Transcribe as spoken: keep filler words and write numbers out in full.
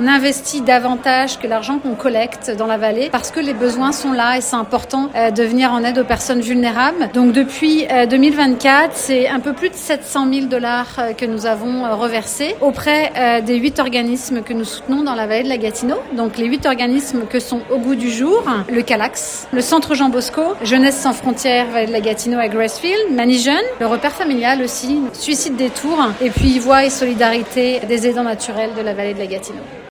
investit davantage que l'argent qu'on collecte dans la vallée parce que les besoins sont là et c'est important euh, de venir en aide aux personnes vulnérables. Donc depuis euh, deux mille vingt-quatre, c'est un peu plus de sept cent mille dollars euh, que nous avons euh, reversés auprès euh, des huit organismes que nous soutenons dans la vallée de la Gatineau. Donc les huit organismes que sont Au Goût du Jour, le Calax, le Centre Jean Bosco, Jeunesse sans frontières, vallée de la Gatineau à Gracefield, Mani Jeune, le Repère familial aussi, Suicide des Tours, et puis Voix et Solidarité des aidants naturels de la vallée de la Gatineau.